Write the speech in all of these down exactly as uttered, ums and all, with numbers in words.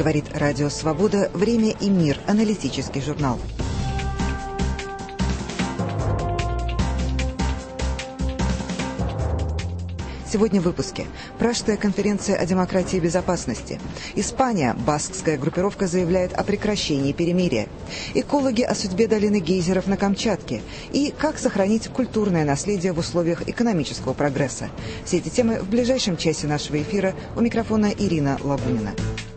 Говорит Радио Свобода. Время и мир. Аналитический журнал. Сегодня в выпуске. Пражская конференция о демократии и безопасности. Испания. Баскская группировка заявляет о прекращении перемирия. Экологи о судьбе долины гейзеров на Камчатке. И как сохранить культурное наследие в условиях экономического прогресса. Все эти темы в ближайшем часе нашего эфира. У микрофона Ирина Лабунина.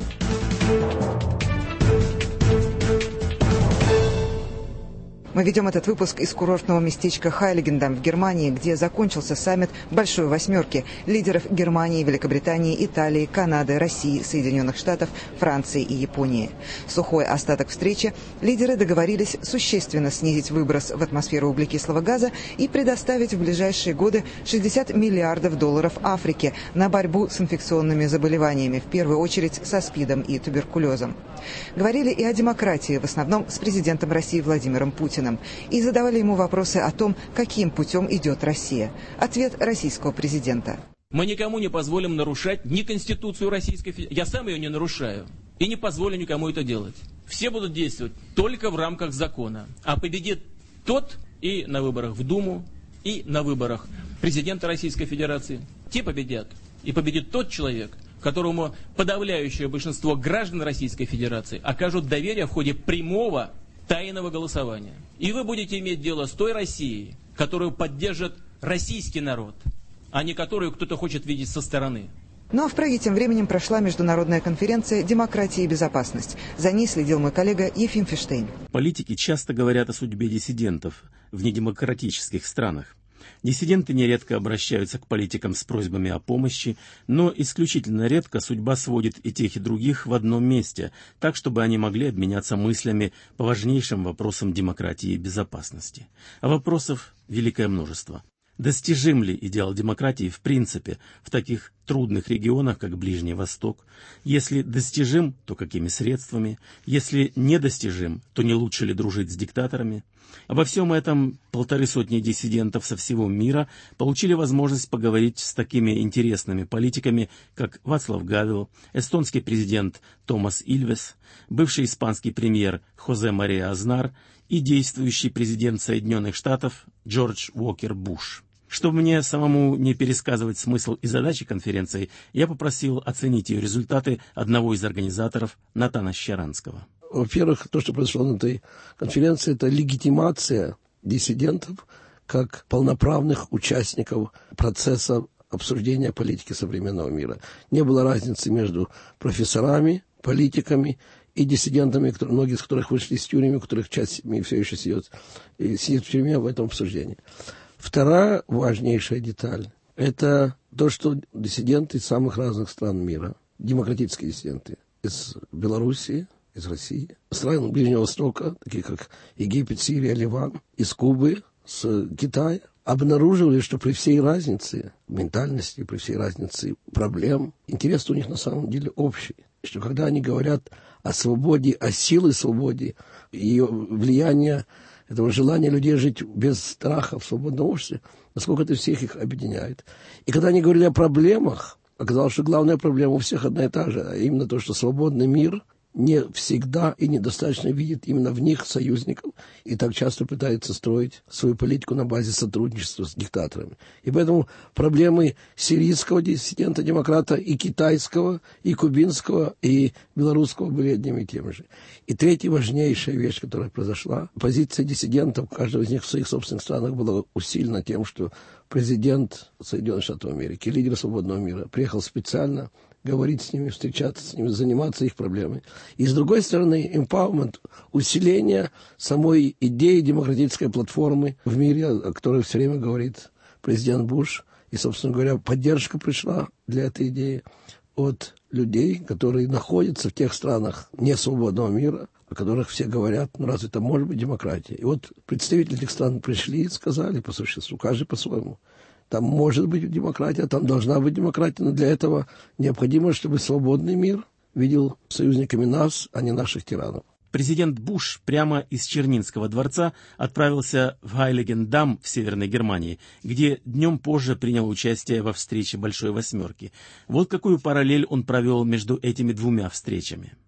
Мы ведем этот выпуск из курортного местечка Хайлигендам в Германии, где закончился саммит Большой Восьмерки лидеров Германии, Великобритании, Италии, Канады, России, Соединенных Штатов, Франции и Японии. Сухой остаток встречи. Лидеры договорились существенно снизить выброс в атмосферу углекислого газа и предоставить в ближайшие годы шестьдесят миллиардов долларов Африке на борьбу с инфекционными заболеваниями, в первую очередь со СПИДом и туберкулезом. Говорили и о демократии, в основном с президентом России Владимиром Путиным. И задавали ему вопросы о том, каким путем идет Россия. Ответ российского президента. Мы никому не позволим нарушать ни Конституцию Российской Федерации. Я сам ее не нарушаю. И не позволю никому это делать. Все будут действовать только в рамках закона. А победит тот и на выборах в Думу, и на выборах президента Российской Федерации. Те победят. И победит тот человек, которому подавляющее большинство граждан Российской Федерации окажут доверие в ходе прямого тайного голосования. И вы будете иметь дело с той Россией, которую поддержит российский народ, а не которую кто-то хочет видеть со стороны. Ну а в Праге тем временем прошла международная конференция «Демократия и безопасность». За ней следил мой коллега Ефим Фиштейн. Политики часто говорят о судьбе диссидентов в недемократических странах. Диссиденты нередко обращаются к политикам с просьбами о помощи, но исключительно редко судьба сводит и тех, и других в одном месте, так, чтобы они могли обменяться мыслями по важнейшим вопросам демократии и безопасности. А вопросов великое множество. Достижим ли идеал демократии в принципе в таких трудных регионах, как Ближний Восток? Если достижим, то какими средствами? Если недостижим, то не лучше ли дружить с диктаторами? Обо всем этом полторы сотни диссидентов со всего мира получили возможность поговорить с такими интересными политиками, как Вацлав Гавел, эстонский президент Томас Ильвес, бывший испанский премьер Хозе Мария Азнар и действующий президент Соединенных Штатов Джордж Уокер Буш. Чтобы мне самому не пересказывать смысл и задачи конференции, я попросил оценить ее результаты одного из организаторов Натана Щеранского. Во-первых, то, что произошло на этой конференции, это легитимация диссидентов как полноправных участников процесса обсуждения политики современного мира. Не было разницы между профессорами, политиками и диссидентами, которые, многие из которых вышли из тюрьмы, у которых часть семьи все еще сидит, сидит в тюрьме в этом обсуждении. Вторая важнейшая деталь – это то, что диссиденты из самых разных стран мира, демократические диссиденты из Белоруссии, из России, стран Ближнего Востока, такие как Египет, Сирия, Ливан, из Кубы, с Китая, обнаруживали, что при всей разнице ментальности, при всей разнице проблем, интерес у них на самом деле общий. Что когда они говорят о свободе, о силе свободы, ее влияние, этого желания людей жить без страха в свободном обществе, насколько это всех их объединяет. И когда они говорили о проблемах, оказалось, что главная проблема у всех одна и та же, а именно то, что свободный мир не всегда и недостаточно видит именно в них союзников и так часто пытается строить свою политику на базе сотрудничества с диктаторами. И поэтому проблемы сирийского диссидента-демократа и китайского, и кубинского, и белорусского были одними и теми же. И третья важнейшая вещь, которая произошла, позиция диссидентов, каждого из них в своих собственных странах была усилена тем, что президент Соединенных Штатов Америки, лидер свободного мира, приехал специально говорить с ними, встречаться с ними, заниматься их проблемами. И с другой стороны, empowerment, усиление самой идеи демократической платформы в мире, о которой все время говорит президент Буш. И, собственно говоря, поддержка пришла для этой идеи от людей, которые находятся в тех странах несвободного мира, о которых все говорят, ну разве это может быть демократия? И вот представители этих стран пришли и сказали по существу, каждый по-своему. Там может быть демократия, там должна быть демократия, но для этого необходимо, чтобы свободный мир видел союзниками нас, а не наших тиранов. Президент Буш прямо из Чернинского дворца отправился в Хайлигендам в Северной Германии, где днем позже принял участие во встрече Большой Восьмерки. Вот какую параллель он провел между этими двумя встречами.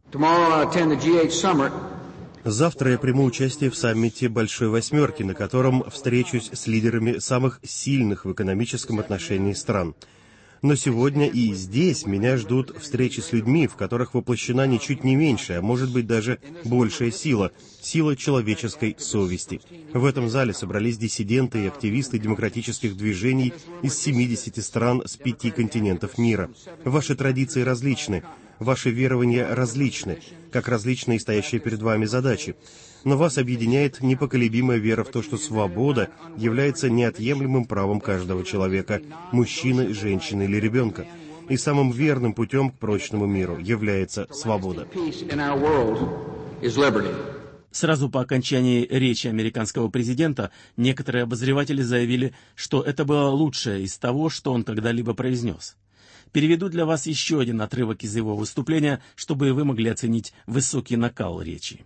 Завтра я приму участие в саммите Большой Восьмерки, на котором встречусь с лидерами самых сильных в экономическом отношении стран. Но сегодня и здесь меня ждут встречи с людьми, в которых воплощена ничуть не меньшая, а может быть даже большая сила, сила человеческой совести. В этом зале собрались диссиденты и активисты демократических движений из семидесяти стран с пяти континентов мира. Ваши традиции различны, ваши верования различны, как различны и стоящие перед вами задачи. Но вас объединяет непоколебимая вера в то, что свобода является неотъемлемым правом каждого человека, мужчины, женщины или ребенка. И самым верным путем к прочному миру является свобода. Сразу по окончании речи американского президента некоторые обозреватели заявили, что это было лучшее из того, что он когда-либо произнес. Переведу для вас еще один отрывок из его выступления, чтобы вы могли оценить высокий накал речи.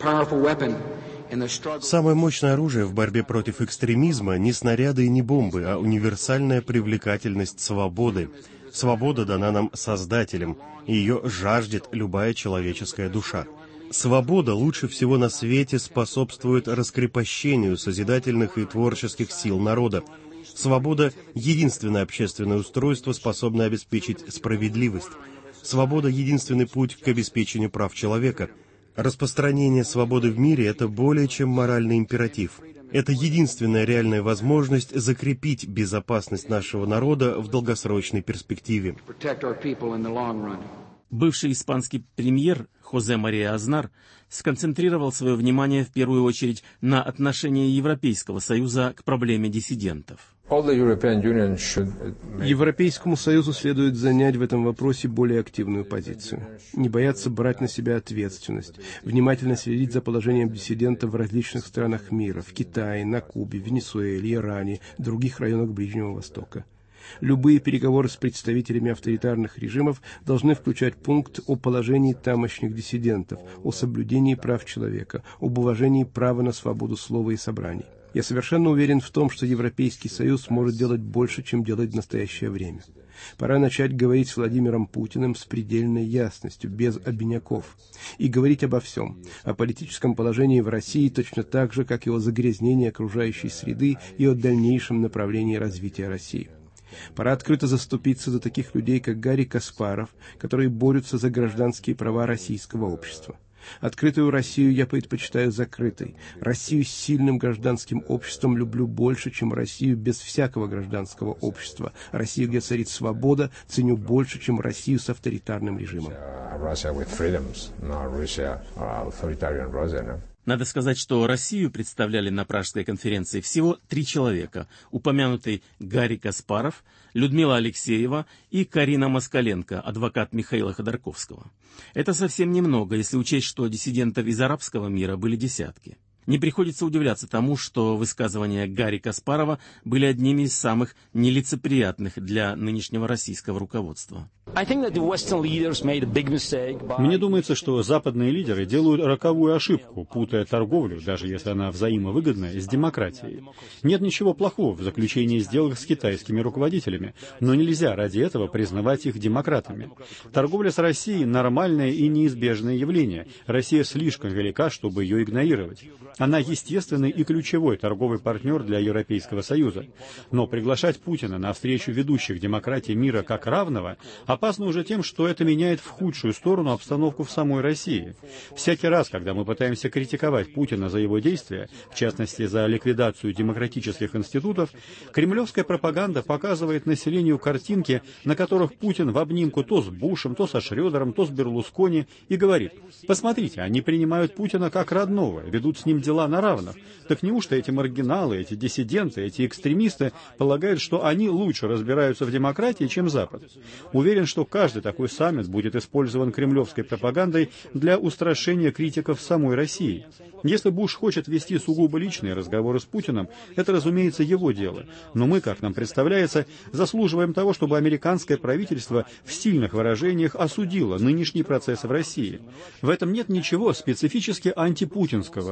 Самое мощное оружие в борьбе против экстремизма не снаряды и не бомбы, а универсальная привлекательность свободы. Свобода дана нам Создателем, и ее жаждет любая человеческая душа. Свобода лучше всего на свете способствует раскрепощению созидательных и творческих сил народа. Свобода — единственное общественное устройство, способное обеспечить справедливость. Свобода — единственный путь к обеспечению прав человека. Распространение свободы в мире — это более чем моральный императив. Это единственная реальная возможность закрепить безопасность нашего народа в долгосрочной перспективе. Бывший испанский премьер Хосе Мария Азнар сконцентрировал свое внимание в первую очередь на отношении Европейского Союза к проблеме диссидентов. Европейскому Союзу следует занять в этом вопросе более активную позицию. Не бояться брать на себя ответственность, внимательно следить за положением диссидентов в различных странах мира, в Китае, на Кубе, Венесуэле, Иране, других районах Ближнего Востока. Любые переговоры с представителями авторитарных режимов должны включать пункт о положении тамошних диссидентов, о соблюдении прав человека, об уважении права на свободу слова и собраний. Я совершенно уверен в том, что Европейский Союз может делать больше, чем делает в настоящее время. Пора начать говорить с Владимиром Путиным с предельной ясностью, без обиняков, и говорить обо всем, о политическом положении в России точно так же, как и о загрязнении окружающей среды и о дальнейшем направлении развития России. Пора открыто заступиться за таких людей, как Гарри Каспаров, которые борются за гражданские права российского общества. Открытую Россию я предпочитаю закрытой. Россию с сильным гражданским обществом люблю больше, чем Россию без всякого гражданского общества. Россию, где царит свобода, ценю больше, чем Россию с авторитарным режимом. Надо сказать, что Россию представляли на Пражской конференции всего три человека. Упомянутый Гарри Каспаров, Людмила Алексеева и Карина Москаленко, адвокат Михаила Ходорковского. Это совсем немного, если учесть, что диссидентов из арабского мира были десятки. Не приходится удивляться тому, что высказывания Гарри Каспарова были одними из самых нелицеприятных для нынешнего российского руководства. Мне думается, что западные лидеры делают роковую ошибку, путая торговлю, даже если она взаимовыгодная, с демократией. Нет ничего плохого в заключении сделок с китайскими руководителями, но нельзя ради этого признавать их демократами. Торговля с Россией – нормальное и неизбежное явление. Россия слишком велика, чтобы ее игнорировать. Она естественный и ключевой торговый партнер для Европейского Союза. Но приглашать Путина на встречу ведущих демократий мира как равного опасно уже тем, что это меняет в худшую сторону обстановку в самой России. Всякий раз, когда мы пытаемся критиковать Путина за его действия, в частности за ликвидацию демократических институтов, кремлевская пропаганда показывает населению картинки, на которых Путин в обнимку то с Бушем, то со Шрёдером, то с Берлускони, и говорит: «Посмотрите, они принимают Путина как родного, ведут с ним дела на равных. Так неужто эти маргиналы, эти диссиденты, эти экстремисты полагают, что они лучше разбираются в демократии, чем Запад?» Уверен, что каждый такой саммит будет использован кремлевской пропагандой для устрашения критиков самой России. Если Буш хочет вести сугубо личные разговоры с Путиным, это, разумеется, его дело. Но мы, как нам представляется, заслуживаем того, чтобы американское правительство в сильных выражениях осудило нынешний процесс в России. В этом нет ничего специфически антипутинского. Мы не ждем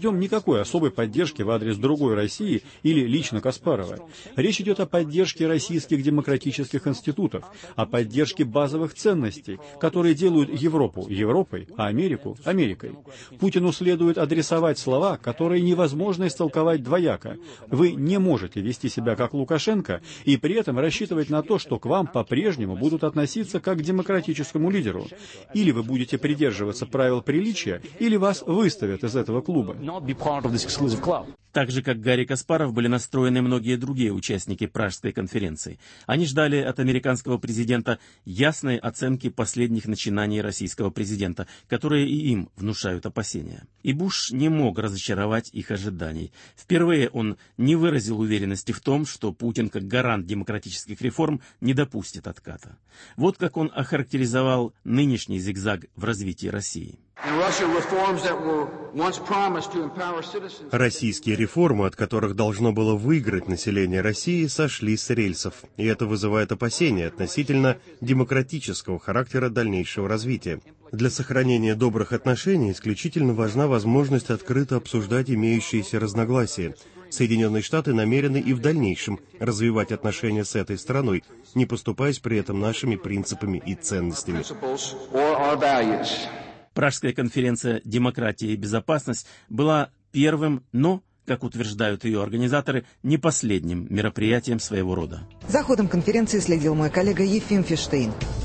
ждем никакой особой поддержки в адрес другой России или лично Каспарова. Речь идет о поддержке российских демократических институтов, о поддержке базовых ценностей, которые делают Европу Европой, а Америку Америкой. Путину следует адресовать слова, которые невозможно истолковать двояко. Вы не можете вести себя как Лукашенко и при этом рассчитывать на то, что к вам по-прежнему будут относиться как к демократическому лидеру. Или вы будете придерживаться правил приличия, или вас выставят из этого клуба. Так же, как Гарри Каспаров, были настроены многие другие участники Пражской конференции. Они ждали от американского президента ясной оценки последних начинаний российского президента, которые и им внушают опасения. И Буш не мог разочаровать их ожиданий. Впервые он не выразил уверенности в том, что Путин, как гарант демократических реформ, не допустит отката. Вот как он охарактеризовал нынешний зигзаг в развитии России. Российские реформы, от которых должно было выиграть население России, сошли с рельсов, и это вызывает опасения относительно демократического характера дальнейшего развития. Для сохранения добрых отношений исключительно важна возможность открыто обсуждать имеющиеся разногласия. Соединенные Штаты намерены и в дальнейшем развивать отношения с этой страной, не поступаясь при этом нашими принципами и ценностями. Пражская конференция «Демократия и безопасность» была первым, но, как утверждают ее организаторы, не последним мероприятием своего рода. За ходом конференции следил мой коллега Ефим Фиштейн.